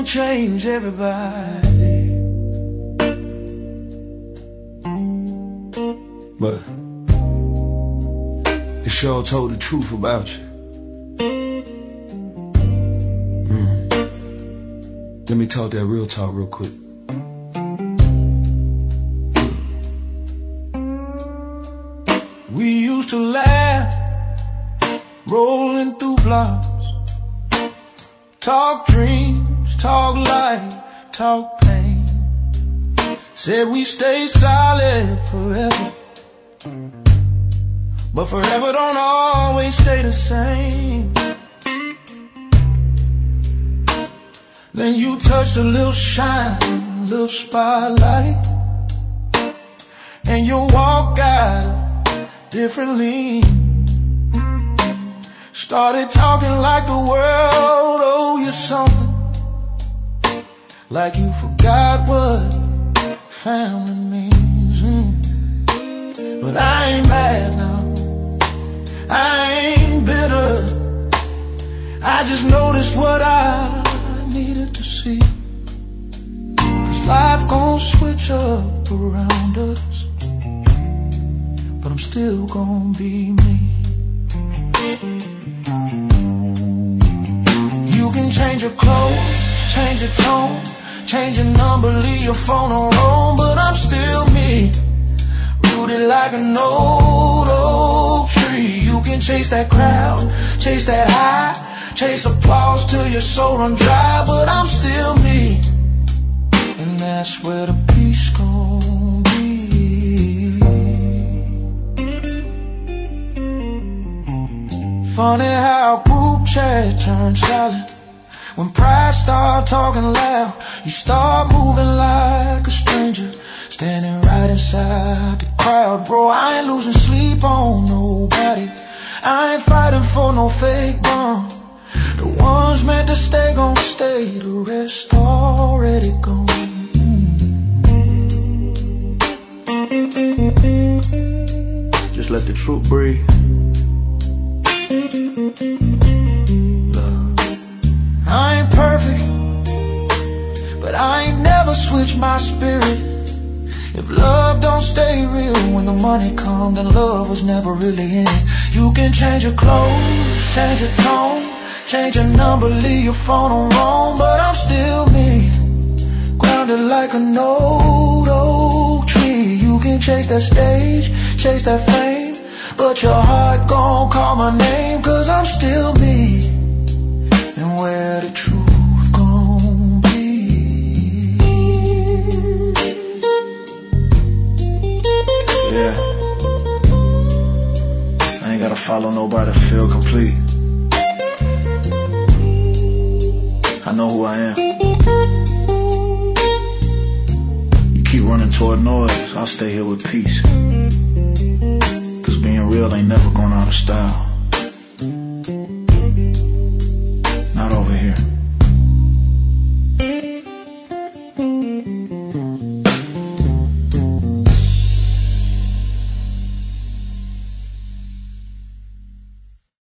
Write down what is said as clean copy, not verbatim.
can change everybody, but they sure told the truth about you. Let me talk that real talk real quick. We used to laugh, rolling through blocks, talk dreams, talk life, talk pain. Said we stay solid forever, but forever don't always stay the same. Then you touched a little shine, a little spotlight, and you walk out differently. Started talking like the world owed you something, like you forgot what family means. But I ain't mad now, I ain't bitter, I just noticed what I needed to see. 'Cause life gon' switch up around us, but I'm still gon' be me. You can change your clothes, change your tone, change your number, leave your phone on roam, but I'm still me, rooted like an old oak tree. You can chase that crowd, chase that high, chase applause till your soul run dry, but I'm still me, and that's where the peace gon' be. Funny how group chat turns silent when pride start talking loud. You start moving like a stranger, standing right inside the crowd. Bro, I ain't losing sleep on nobody, I ain't fighting for no fake bond. The ones meant to stay gon' stay, the rest already gone. Just let the truth breathe. Love. I ain't perfect, but I ain't never switched my spirit. If love don't stay real when the money come, then love was never really in it. You can change your clothes, change your tone, change your number, leave your phone on roam, but I'm still me, grounded like an old oak tree. You can chase that stage, chase that fame, but your heart gon' call my name, 'cause I'm still me, and where the truth gon' be. Yeah, I ain't gotta follow nobody to feel complete. I know who I am. You keep running toward noise, I'll stay here with peace. 'Cause being real ain't never gone out of style.